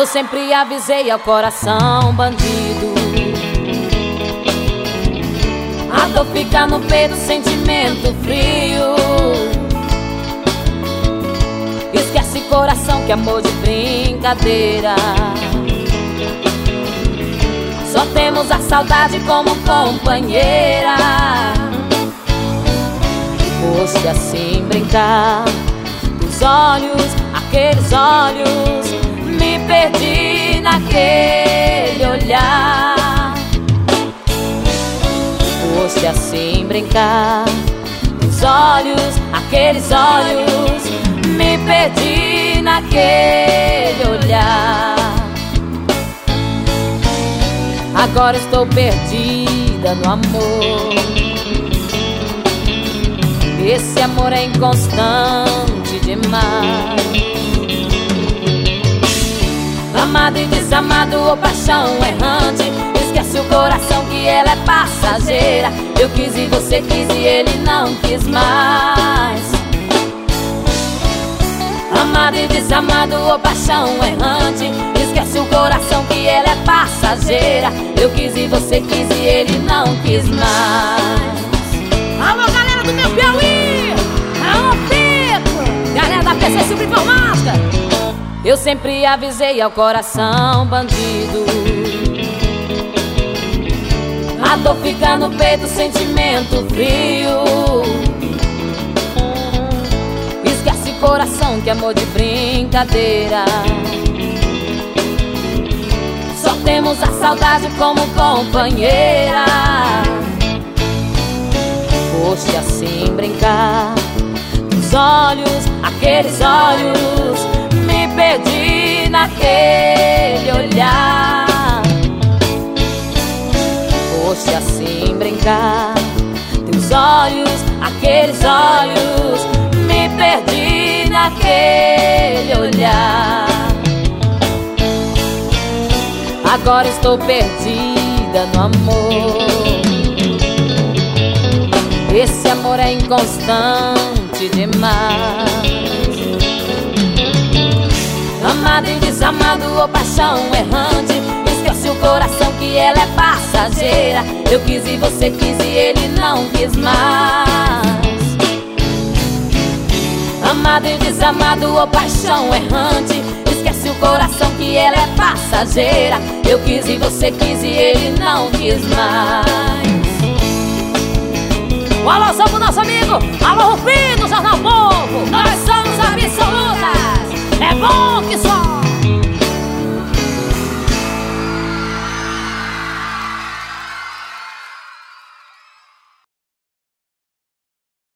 Eu sempre avisei ao coração bandido, a dor fica no peito, sentimento frio. Esquece coração que amor de brincadeira. Só temos a saudade como companheira. Foste assim brincar dos olhos, aqueles olhos. Me perdi naquele olhar. Foste assim brincar dos olhos, aqueles olhos. Me perdi naquele olhar. Agora estou perdida no amor. Esse amor é inconstante demais. Amado e desamado, ou paixão errante. Esquece o coração que ela é passageira. Eu quis e você quis e ele não quis mais. Amado e desamado, ou paixão errante. Esquece o coração que ela é passageira. Eu quis e você quis e ele não quis mais. Alô, galera do meu Piauí! Alô, Pico! Galera da PC Super Informática! Eu sempre avisei ao coração bandido, a dor fica no peito, sentimento frio. Esquece coração que amor de brincadeira. Só temos a saudade como companheira. Foste assim brincar dos olhos, aqueles olhos. Me perdi naquele olhar. Foste assim brincar teus olhos, aqueles olhos. Me perdi naquele olhar. Agora estou perdida no amor. Esse amor é inconstante demais. Amado e desamado, ou paixão errante. Esquece o coração que ela é passageira. Eu quis e você quis e ele não quis mais. Amado e desamado, ou paixão errante. Esquece o coração que ela é passageira. Eu quis e você quis e ele não quis mais. Um alôzão pro nosso amigo Alô Rufino, Jornal Bom.